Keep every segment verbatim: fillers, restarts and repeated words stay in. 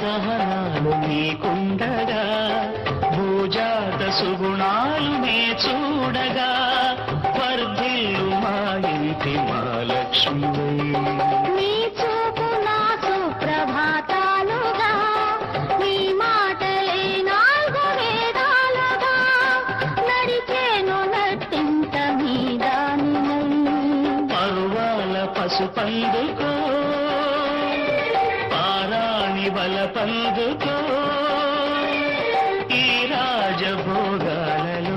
సహనాలు నీకుండగా భూజాత సుగుణాలు నే చూడగా వర్ధిల్లు మా ఇంటి మా లక్ష్మివై నీ చూపు నా సుప్రభాతాలుగా నీ మాటలే నాలుగు వేదాలుగా నడిచేను నట్టింట మీ దానినై పరువాల పసుపందుకో పారాణి బలపందుకో ఈ రాజభోగాలలో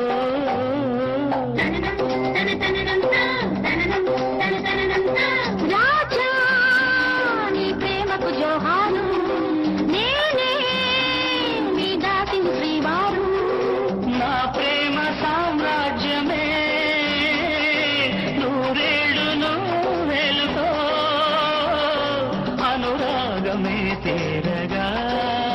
రాజా నీ ప్రేమకు జోహారు నేనే మీ దాసిని శ్రీవారు నా ప్రేమ సామ్రాజ్యమే నూరేళ్ళు నూరేళ్ళతో అనురాగమే తీరగా